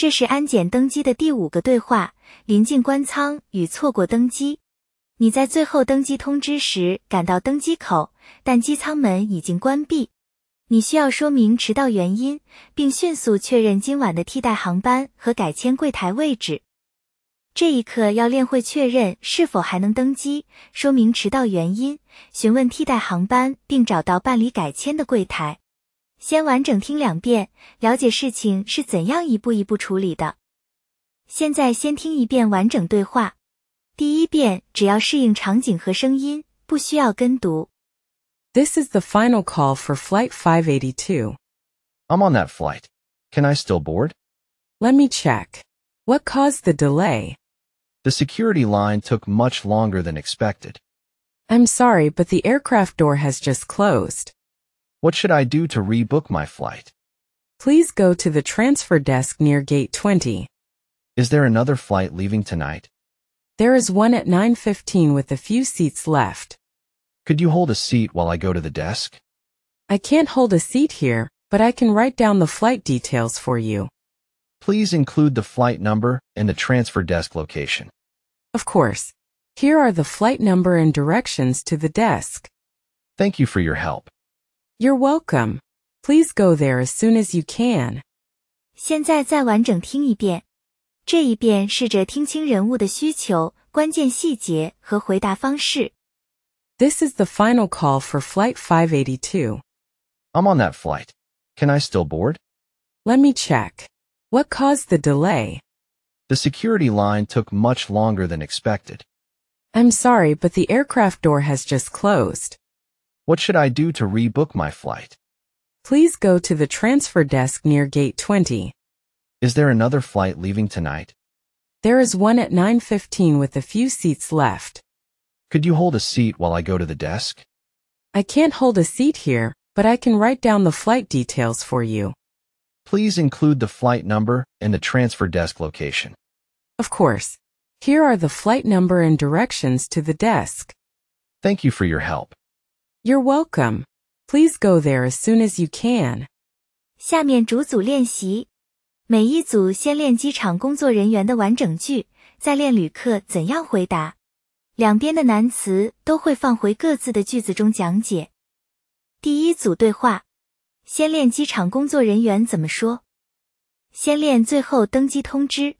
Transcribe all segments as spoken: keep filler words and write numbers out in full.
这是安检登机的第五个对话，临近关舱与错过登机。你在最后登机通知时赶到登机口，但机舱门已经关闭。你需要说明迟到原因，并迅速确认今晚的替代航班和改签柜台位置。这一刻要练会确认是否还能登机，说明迟到原因，询问替代航班，并找到办理改签的柜台。先完整听两遍，了解事情是怎样一步一步处理的。现在先听一遍完整对话。第一遍只要适应场景和声音，不需要跟读。 This is the final call for Flight five eighty-two. I'm on that flight. Can I still board? Let me check. What caused the delay? The security line took much longer than expected. I'm sorry, but the aircraft door has just closed. What should I do to rebook my flight? Please go to the transfer desk near gate twenty. Is there another flight leaving tonight? There is one at nine fifteen with a few seats left. Could you hold a seat while I go to the desk? I can't hold a seat here, but I can write down the flight details for you. Please include the flight number and the transfer desk location. Of course. Here are the flight number and directions to the desk. Thank you for your help. You're welcome. Please go there as soon as you can. 现在再完整听一遍。这一遍试着听清人物的需求、关键细节和回答方式。 This is the final call for Flight five eighty-two. I'm on that flight. Can I still board? Let me check. What caused the delay? The security line took much longer than expected. I'm sorry, but the aircraft door has just closed. What should I do to rebook my flight? Please go to the transfer desk near gate twenty. Is there another flight leaving tonight? There is one at nine fifteen with a few seats left. Could you hold a seat while I go to the desk? I can't hold a seat here, but I can write down the flight details for you. Please include the flight number and the transfer desk location. Of course. Here are the flight number and directions to the desk. Thank you for your help. You're welcome. Please go there as soon as you can. 下面逐组练习。每一组先练机场工作人员的完整句，再练旅客怎样回答。两边的难词都会放回各自的句子中讲解。第一组对话，先练机场工作人员怎么说。先练最后登机通知。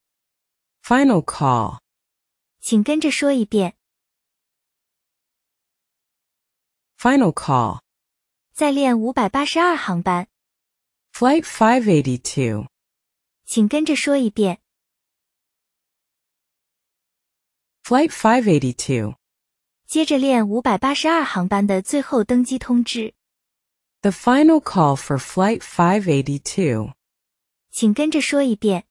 Final call. 请跟着说一遍。 Final call. 再练五百八十二航班。 Flight five eighty-two. 请跟着说一遍。 Flight five eighty-two. 接着练五百八十二航班的最后登机通知。 The final call for Flight five eighty-two. 请跟着说一遍。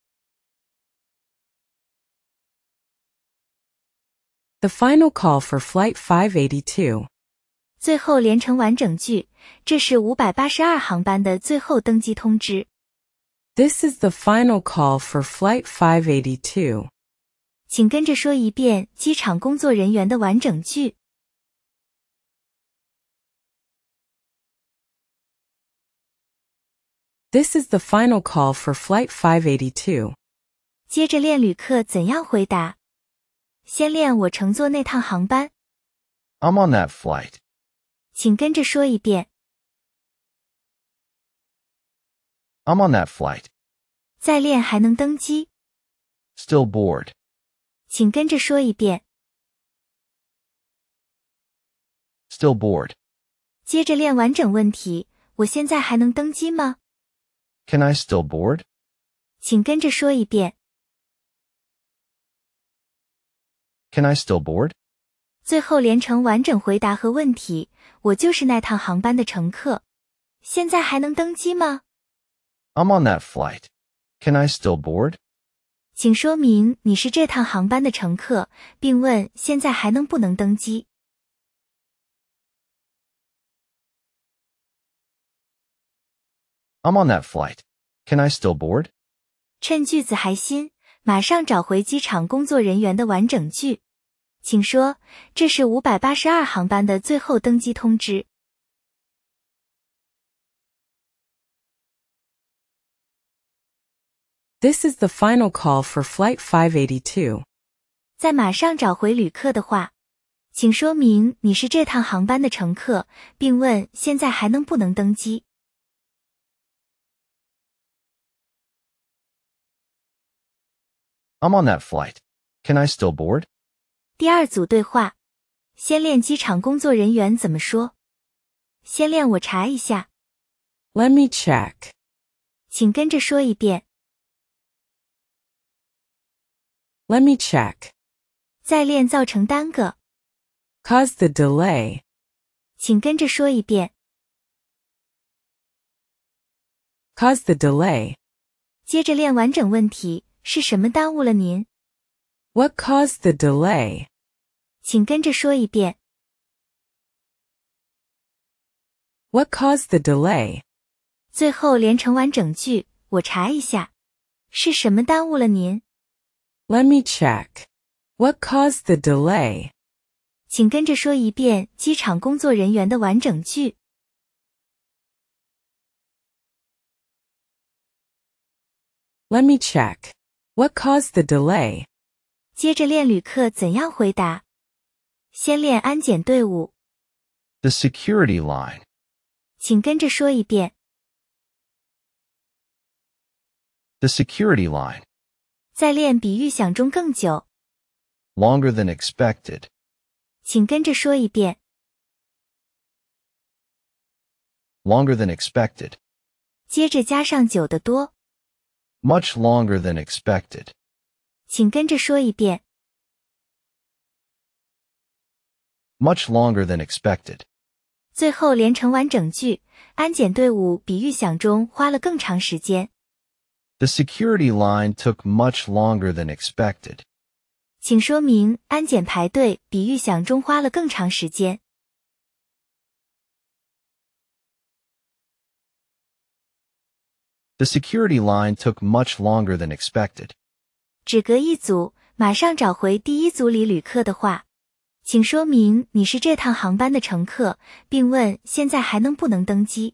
The final call for Flight five eighty-two. 最后连成完整句，这是五百八十二航班的最后登机通知。 This is the final call for Flight five eighty-two. 请跟着说一遍机场工作人员的完整句。 This is the final call for Flight five eighty-two. 接着练旅客怎样回答。先练我乘坐那趟航班。 I'm on that flight. 请跟着说一遍。 I'm on that flight. 再练还能登机。 Still bored. 请跟着说一遍。 Still bored. 接着练完整问题，我现在还能登机吗？ Can I still board? 请跟着说一遍。 Can I still board? 最后连成完整回答和问题，我就是那趟航班的乘客。现在还能登机吗？ I'm on that flight. Can I still board? 请说明你是这趟航班的乘客，并问现在还能不能登机。 I'm on that flight. Can I still board? 趁句子还新，马上找回机场工作人员的完整句。请说，这是五百八十二航班的最后登机通知。 This is the final call for Flight five eighty-two. 在马上找回旅客的话，请说明你是这趟航班的乘客，并问现在还能不能登机。 I'm on that flight. Can I still board? 第二组对话，先练机场工作人员怎么说。先练我查一下， Let me check. 请跟着说一遍。 Let me check. 再练造成耽搁， Cause the delay. 请跟着说一遍。 Cause the delay. 接着练完整问题，是什么耽误了您？ What caused the delay? 请跟着说一遍。 What caused the delay? 最后连成完整句，我查一下，是什么耽误了您？ Let me check. What caused the delay? 请跟着说一遍机场工作人员的完整句。 Let me check. What caused the delay? 接着练旅客怎样回答。先练安检队伍， The security line. 请跟着说一遍。 The security line. 再练比预想中更久， Longer than expected. 请跟着说一遍。 Longer than expected. 接着加上久得多， Much longer than expected. 请跟着说一遍。 Much longer than expected. 最后连成完整句，安检队伍比预想中花了更长时间。 The security line took much longer than expected. 请说明安检排队比预想中花了更长时间。 The security line took much longer than expected. 只隔一组，马上找回第一组里旅客的话，请说明你是这趟航班的乘客，并问现在还能不能登机。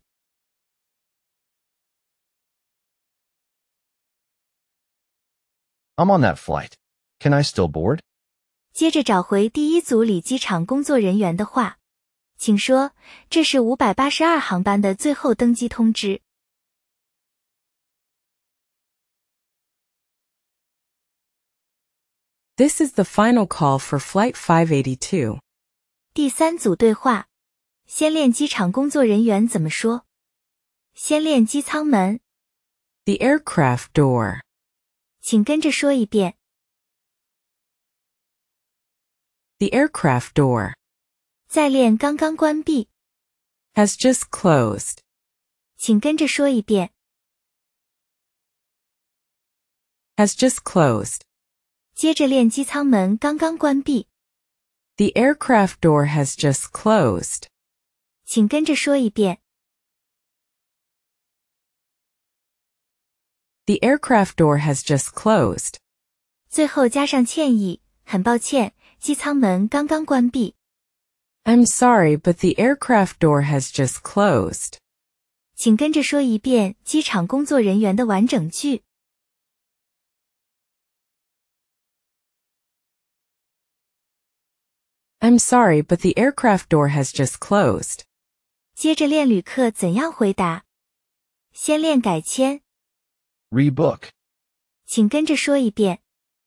I'm on that flight. Can I still board? 接着找回第一组里机场工作人员的话，请说这是五百八十二航班的最后登机通知。 This is the final call for Flight five eighty-two. 第三组对话，先练机场工作人员怎么说。先练机舱门， The aircraft door. 请跟着说一遍。 The aircraft door. 再练刚刚关闭， Has just closed. 请跟着说一遍。 Has just closed. 接着练机舱门刚刚关闭， The aircraft door has just closed. 请跟着说一遍。 The aircraft door has just closed. 最后加上歉意，很抱歉，机舱门刚刚关闭。 I'm sorry, but the aircraft door has just closed. 请跟着说一遍机场工作人员的完整句。 I'm sorry, but the aircraft door has just closed. 接着练旅客怎样回答。先练改签， Rebook. 请跟着说一遍。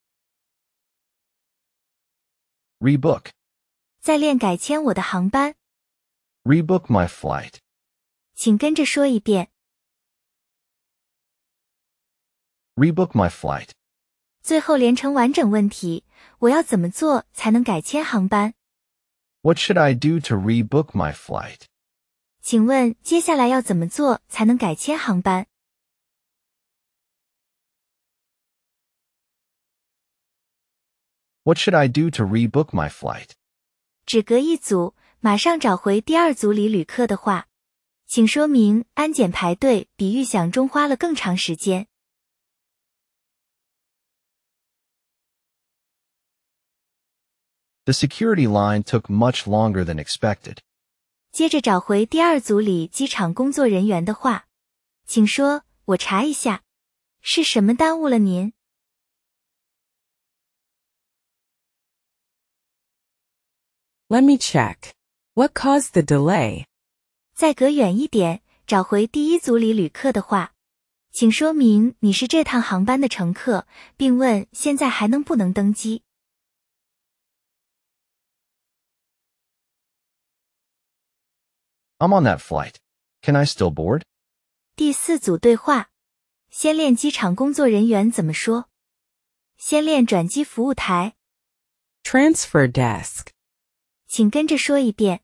Rebook. 再练改签我的航班， Rebook my flight. 请跟着说一遍。 Rebook my flight. 最后连成完整问题，我要怎么做才能改签航班？ What should I do to rebook my flight? 请问接下来要怎么做才能改签航班？ What should I do to rebook my flight? 只隔一组，马上找回第二组里旅客的话，请说明安检排队比预想中花了更长时间。 The security line took much longer than expected. 接着找回第二组里机场工作人员的话，请说我查一下， 是什么耽误了您？ Let me check. What caused the delay? 再隔远一点，找回第一组里旅客的话，请说明你是这趟航班的乘客，并问现在还能不能登机。 I'm on that flight. Can I still board? 第四组对话，先练机场工作人员怎么说。先练转机服务台， Transfer desk. 请跟着说一遍。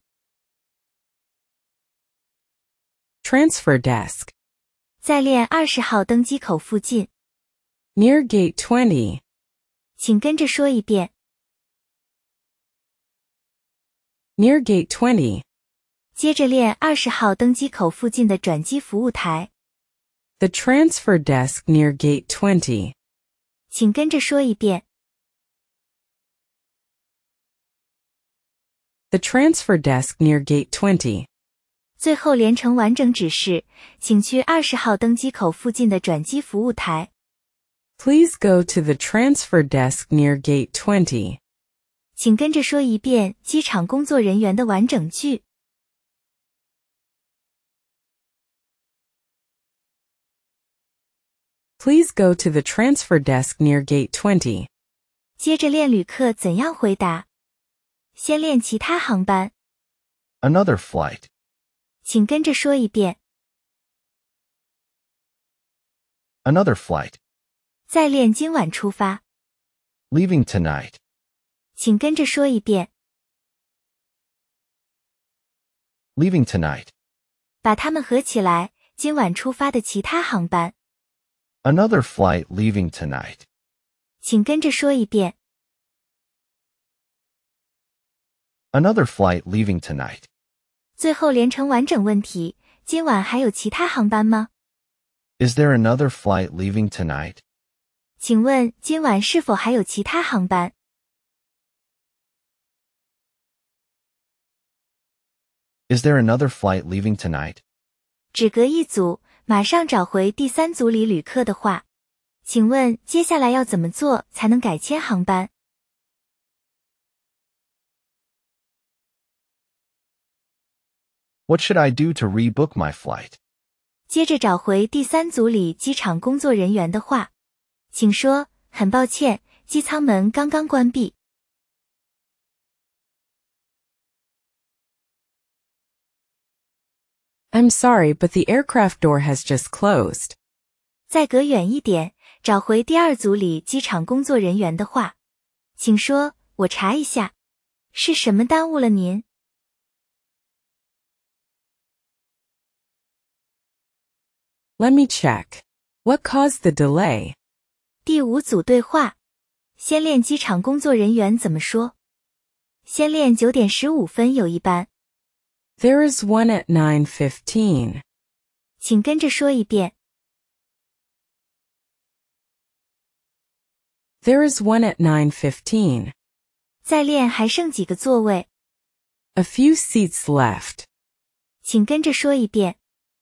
Transfer desk. 再练二十号登机口附近， Near gate twenty. 请跟着说一遍。 Near gate twenty. 接着练二十号登机口附近的转机服务台， The transfer desk near gate twenty. 请跟着说一遍。 The transfer desk near gate twenty. 最后连成完整指示，请去二十号登机口附近的转机服务台。 Please go to the transfer desk near gate twenty. 请跟着说一遍机场工作人员的完整句。 Please go to the transfer desk near gate twenty. 接着练旅客怎样回答。先练其他航班， Another flight. 请跟着说一遍。 Another flight. 再练今晚出发， Leaving tonight. 请跟着说一遍。 Leaving tonight. 把它们合起来，今晚出发的其他航班， Another flight leaving tonight. 请跟着说一遍。 Another flight leaving tonight. 最后连成完整问题，今晚还有其他航班吗？ Is there another flight leaving tonight? 请问今晚是否还有其他航班？ Is there another flight leaving tonight? 只隔一组，马上找回第三组里旅客的话，请问接下来要怎么做才能改签航班？ What should I do to rebook my flight? 接着找回第三组里机场工作人员的话，请说，很抱歉，机舱门刚刚关闭。 I'm sorry, but the aircraft door has just closed. 再隔远一点，找回第二组里机场工作人员的话，请说，我查一下，是什么耽误了您？ Let me check. What caused the delay? 第五组对话，先练机场工作人员怎么说。先练九点十五分有一班， There is one at nine fifteen. 请跟着说一遍。 There is one at nine fifteen. 再练还剩几个座位， A few seats left. 请跟着说一遍。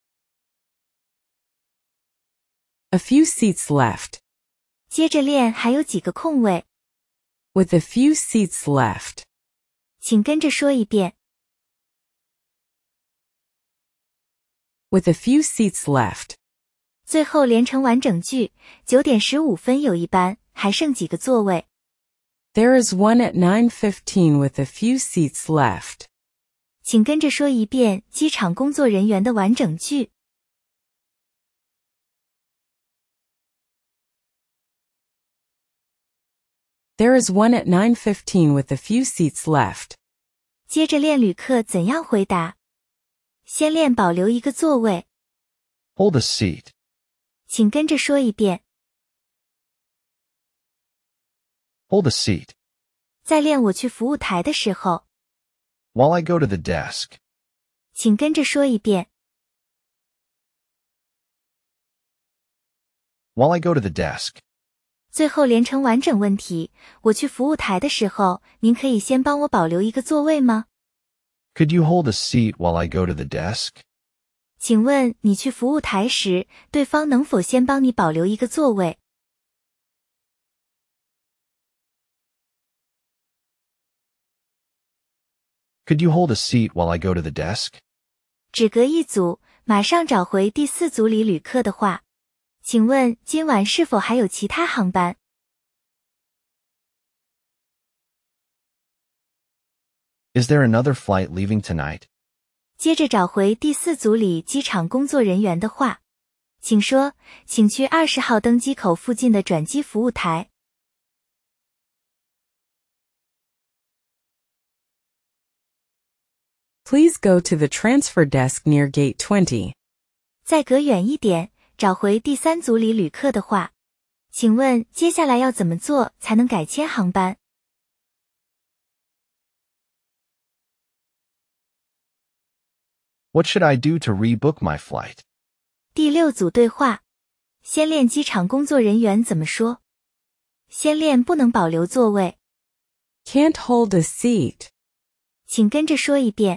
A few seats left. 接着练还有几个空位， With a few seats left. 请跟着说一遍。 With a few seats left. 最后连成完整句，九点十五分有一班，还剩几个座位， There is one at nine fifteen with a few seats left. 请跟着说一遍机场工作人员的完整句。 There is one at nine fifteen with a few seats left. 接着练旅客怎样回答。先练保留一个座位， Hold a seat. 请跟着说一遍。 Hold a seat. 在练我去服务台的时候， While I go to the desk. 请跟着说一遍。 While I go to the desk. 最后连成完整问题，我去服务台的时候，您可以先帮我保留一个座位吗？ Could you hold a seat while I go to the desk? 请问你去服务台时，对方能否先帮你保留一个座位？ Could you hold a seat while I go to the desk? 只隔一组，马上找回第四组里旅客的话。请问今晚是否还有其他航班？ Is there another flight leaving tonight? 接着找回第四组里机场工作人员的话。请说，请去二十号登机口附近的转机服务台。 Please go to the transfer desk near gate twenty. 再隔远一点，找回第三组里旅客的话。请问接下来要怎么做才能改签航班？ What should I do to rebook my flight? 第六组对话，先练机场工作人员怎么说。先练不能保留座位， Can't hold a seat. 请跟着说一遍。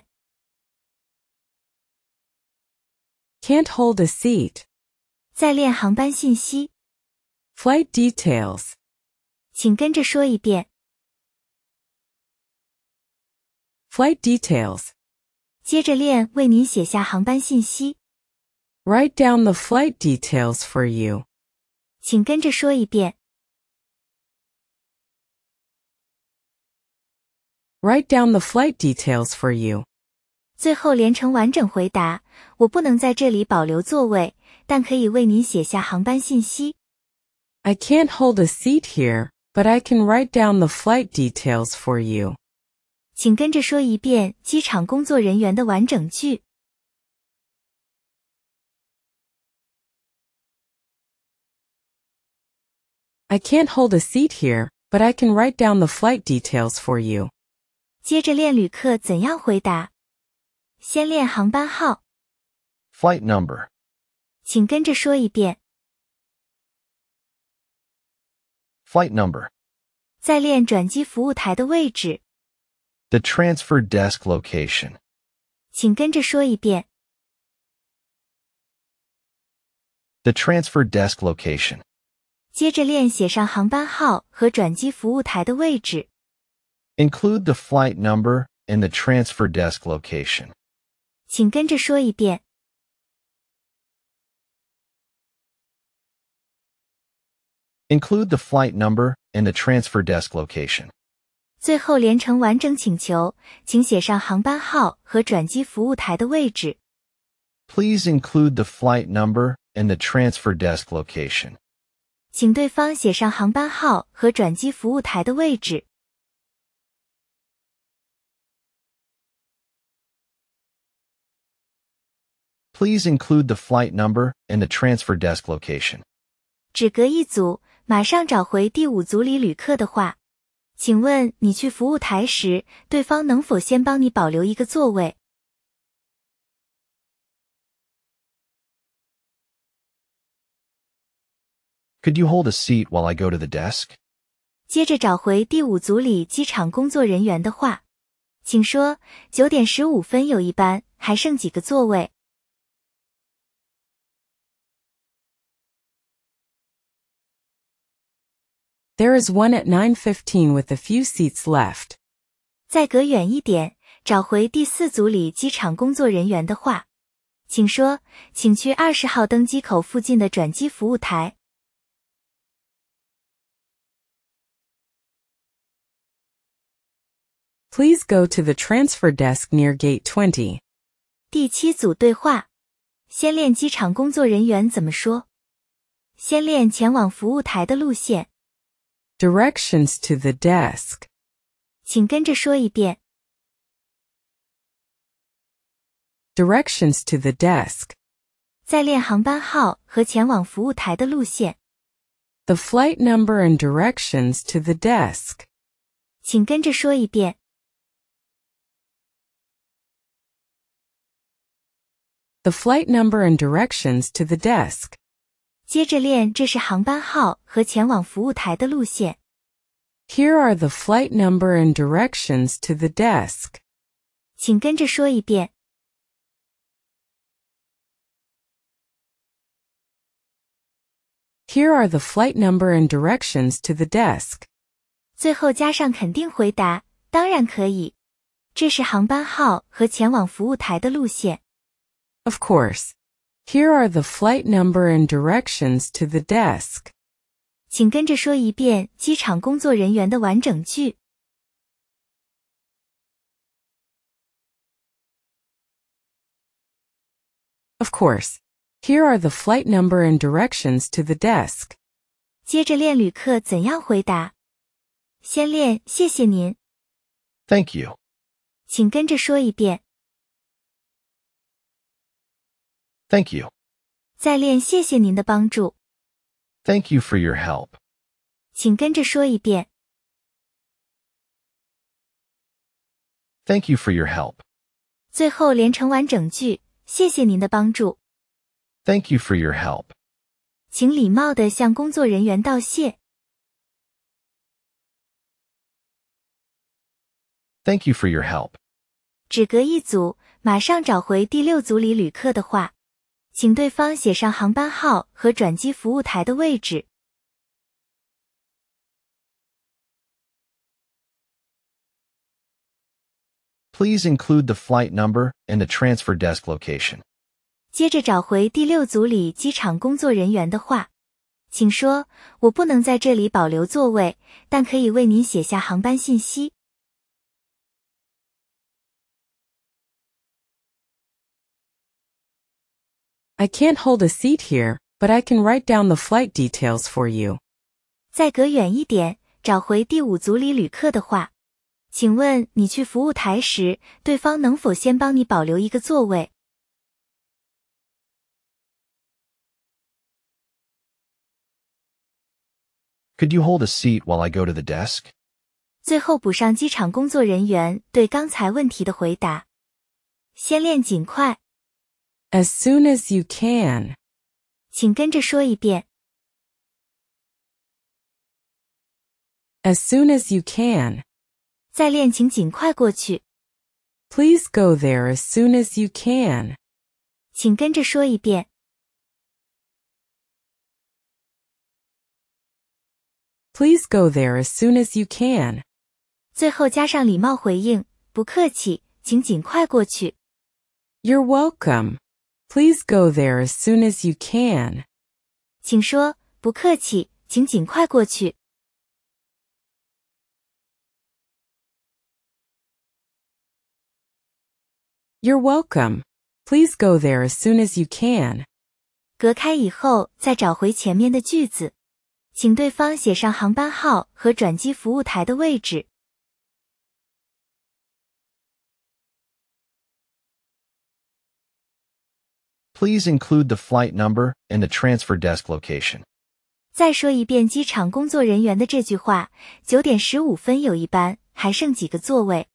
Can't hold a seat. 再练航班信息， Flight details. 请跟着说一遍。 Flight details. 接着练为您写下航班信息， Write down the flight details for you. 请跟着说一遍。 Write down the flight details for you. 最后连成完整回答，我不能在这里保留座位，但可以为您写下航班信息。 I can't hold a seat here, but I can write down the flight details for you. 请跟着说一遍机场工作人员的完整句。 I can't hold a seat here, but I can write down the flight details for you. 接着练旅客怎样回答。先练航班号， Flight number. 请跟着说一遍。 Flight number. 再练转机服务台的位置， The transfer desk location. 请跟着说一遍。 The transfer desk location. 接着练写上航班号和转机服务台的位置， Include the flight number and the transfer desk location. 请跟着说一遍。 Include the flight number and the transfer desk location. 最后连成完整请求，请写上航班号和转机服务台的位置。 Please include the flight number and the transfer desk location. 请对方写上航班号和转机服务台的位置。 Please include the flight number and the transfer desk location. 只隔一组，马上找回第五组里旅客的话。请问你去服务台时，对方能否先帮你保留一个座位？ Could you hold a seat while I go to the desk? 接着找回第五组里机场工作人员的话。请说，九点十五分有一班，还剩几个座位？ There is one at nine fifteen with a few seats left. 再隔远一点，找回第四组里机场工作人员的话。请说，请去二十号登机口附近的转机服务台。 Please go to the transfer desk near gate twenty. 第七组对话，先练机场工作人员怎么说。先练前往服务台的路线， Directions to the desk. 请跟着说一遍。 Directions to the desk. 再练航班号和前往服务台的路线， The flight number and directions to the desk. 请跟着说一遍。 The flight number and directions to the desk. 接着练这是航班号和前往服务台的路线， Here are the flight number and directions to the desk. 请跟着说一遍。 Here are the flight number and directions to the desk. 最后加上肯定回答，当然可以。这是航班号和前往服务台的路线。 Of course. Here are the flight number and directions to the desk. 请跟着说一遍机场工作人员的完整句。 Of course. Here are the flight number and directions to the desk. 接着练旅客怎样回答。先练谢谢您， Thank you. 请跟着说一遍。 Thank you. 再练谢谢您的帮助， Thank you for your help. 请跟着说一遍。 Thank you for your help. 最后连成完整句，谢谢您的帮助， Thank you for your help. 请礼貌地向工作人员道谢。 Thank you for your help. 只隔一组，马上找回第六组里旅客的话，请对方写上航班号和转机服务台的位置。 Please include the flight number and the transfer desk location. 接着找回第六组里机场工作人员的话，请说，我不能在这里保留座位，但可以为您写下航班信息。 I can't hold a seat here, but I can write down the flight details for you. 再隔远一点，找回第五组里旅客的话，请问你去服务台时，对方能否先帮你保留一个座位？ Could you hold a seat while I go to the desk? 最后补上机场工作人员对刚才问题的回答。先练尽快， As soon as you can. 请跟着说一遍。 As soon as you can. 再练请尽快过去， Please go there as soon as you can. 请跟着说一遍。 Please go there as soon as you can. 最后加上礼貌回应，不客气，请尽快过去。 You're welcome. Please go there as soon as you can. 请说，不客气，请尽快过去。 You're welcome. Please go there as soon as you can. 隔开以后，再找回前面的句子，请对方写上航班号和转机服务台的位置。 Please include the flight number and the transfer desk location. 再说一遍机场工作人员的这句话，九点十五分有一班，还剩几个座位？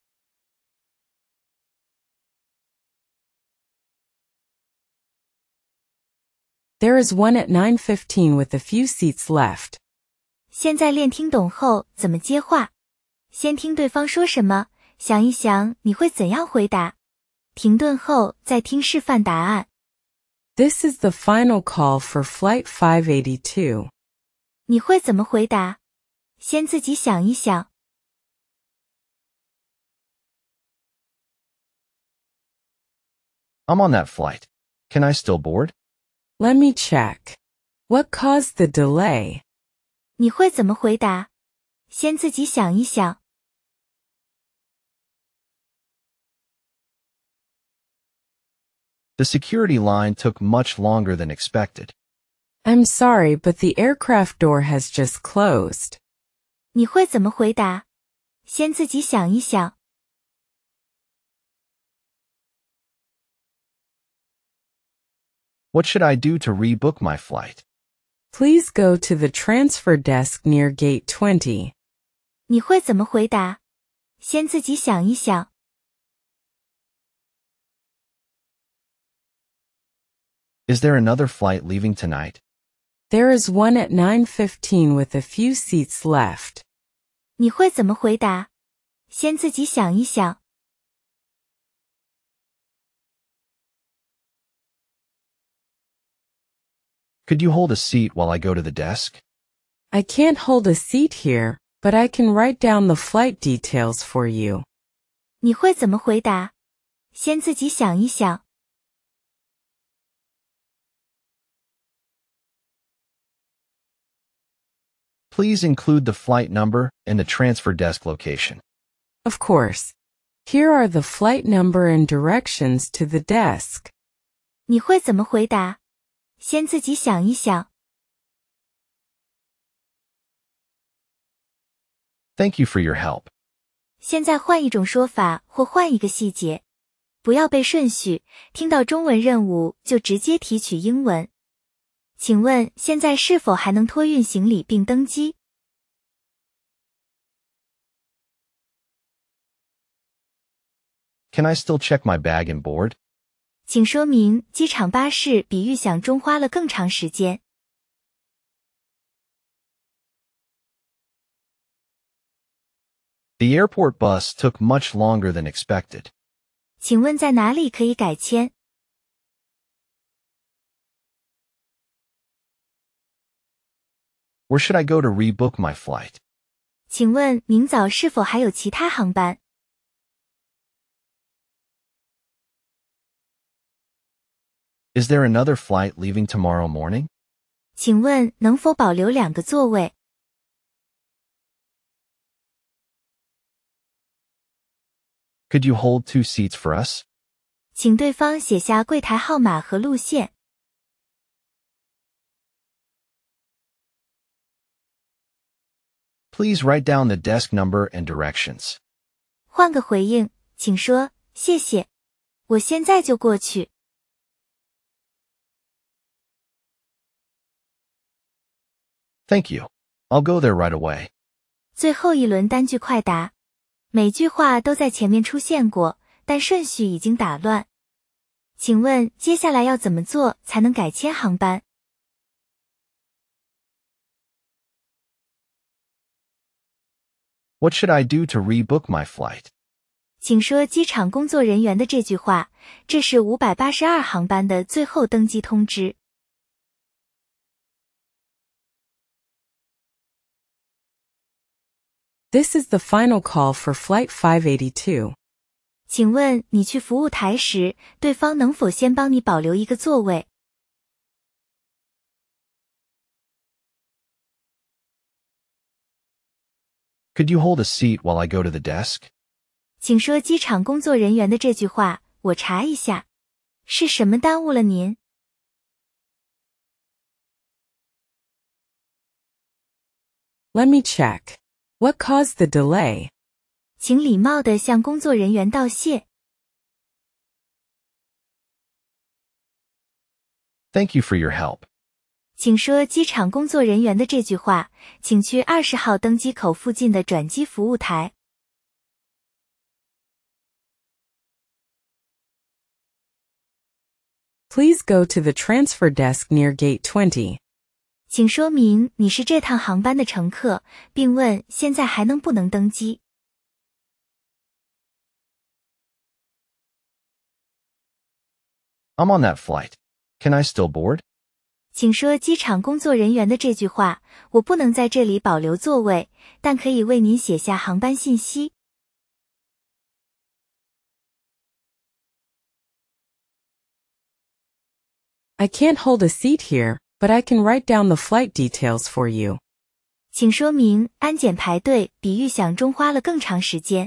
There is one at nine fifteen with a few seats left. 现在练听懂后怎么接话。先听对方说什么，想一想你会怎样回答。停顿后再听示范答案。 This is the final call for Flight five eighty-two. 你会怎么回答？先自己想一想。 I'm on that flight. Can I still board? Let me check. What caused the delay? 你会怎么回答？先自己想一想。 The security line took much longer than expected. I'm sorry, but the aircraft door has just closed. 你会怎么回答？先自己想一想。 What should I do to rebook my flight? Please go to the transfer desk near gate twenty. 你会怎么回答？先自己想一想。 Is there another flight leaving tonight? There is one at nine fifteen with a few seats left. 你会怎么回答？先自己想一想。 Could Could you hold a seat while I go to the desk? I can't hold a seat here, but I can write down the flight details for you. 你会怎么回答？先自己想一想。 Please include the flight number and the transfer desk location. Of course. Here are the flight number and directions to the desk. 你会怎么回答？先自己想一想。 Thank you for your help. 现在换一种说法或换一个细节，不要背顺序，听到中文任务就直接提取英文。请问现在是否还能托运行李并登机？ Can I still check my bag and board? 请说明机场巴士比预想中花了更长时间。 The airport bus took much longer than expected. 请问在哪里可以改签？ Where should I go to rebook my flight? 请问明早是否还有其他航班？ Is there another flight leaving tomorrow morning? 请问能否保留两个座位？ Could you hold two seats for us? 请对方写下柜台号码和路线。 Please write down the desk number and directions. 换个回应，请说谢谢，我现在就过去。 Thank you. I'll go there right away. 最后一轮单句快答，每句话都在前面出现过，但顺序已经打乱。请问接下来要怎么做才能改签航班？ What should I do to rebook my flight? 请说机场工作人员的这句话，这是五百八十二航班的最后登机通知。 This is the final call for Flight five eighty-two. 请问你去服务台时，对方能否先帮你保留一个座位？ Could you hold a seat while I go to the desk? 请说机场工作人员的这句话，我查一下，是什么耽误了您？ Let me check. What caused the delay? 请礼貌地向工作人员道谢。 Thank you for your help. 请说机场工作人员的这句话，请去二十号登机口附近的转机服务台。 Please go to the transfer desk near gate twenty. 请说明你是这趟航班的乘客，并问现在还能不能登机。 I'm on that flight. Can I still board? 请说机场工作人员的这句话，我不能在这里保留座位，但可以为您写下航班信息。 I can't hold a seat here, but I can write down the flight details for you. 请说明安检排队比预想中花了更长时间。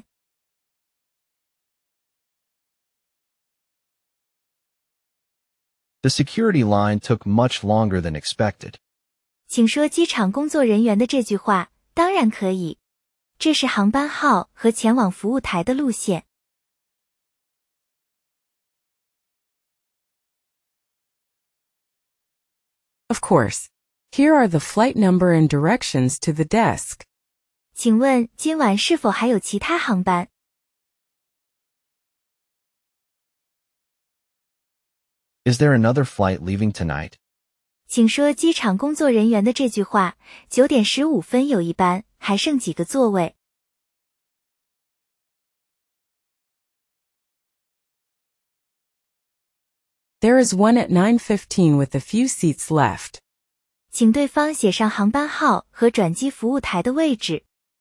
The security line took much longer than expected. 请说机场工作人员的这句话，当然可以。这是航班号和前往服务台的路线。 Of course. Here are the flight number and directions to the desk. 请问今晚是否还有其他航班？ Is there another flight leaving tonight? 请说机场工作人员的这句话，九点十五分有一班，还剩几个座位？ There is one at nine fifteen with a few seats left. 请对方写上航班号和转机服务台的位置。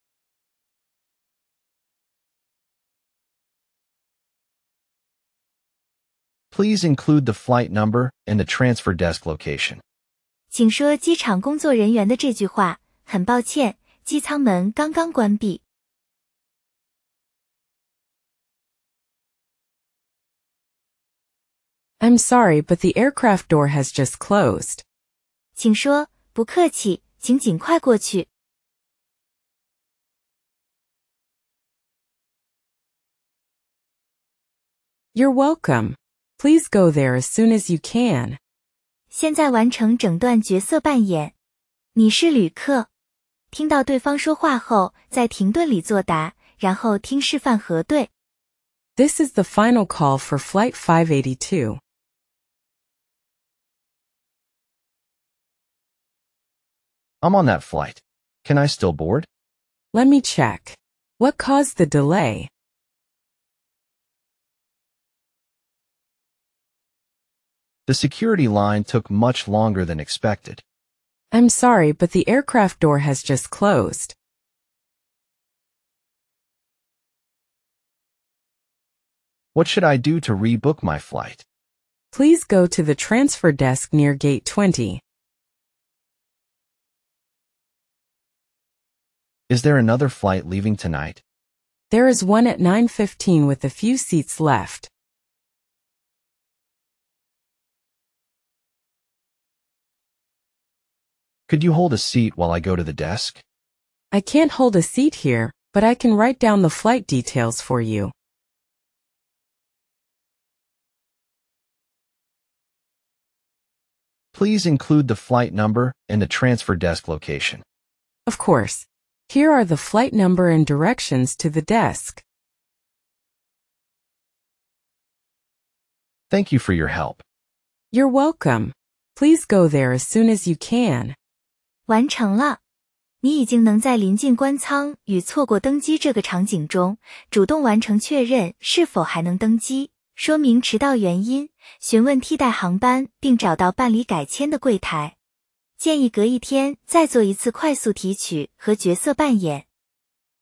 Please include the flight number and the transfer desk location. 请说机场工作人员的这句话，很抱歉，机舱门刚刚关闭。 I'm sorry, but the aircraft door has just closed. 请说，不客气，请尽快过去。 You're welcome. Please go there as soon as you can. 现在完成整段角色扮演。你是旅客。听到对方说话后，在停顿里作答，然后听示范核对。 This is the final call for Flight five eighty-two. I'm on that flight. Can I still board? Let me check. What caused the delay? The security line took much longer than expected. I'm sorry, but the aircraft door has just closed. What should I do to rebook my flight? Please go to the transfer desk near gate twenty. Is there another flight leaving tonight? There is one at nine fifteen with a few seats left. Could you hold a seat while I go to the desk? I can't hold a seat here, but I can write down the flight details for you. Please include the flight number and the transfer desk location. Of course. Here are the flight number and directions to the desk. Thank you for your help. You're welcome. Please go there as soon as you can. 完成了。你已经能在临近关舱与错过登机这个场景中，主动完成确认是否还能登机，说明迟到原因，询问替代航班，并找到办理改签的柜台。建议隔一天再做一次快速提取和角色扮演。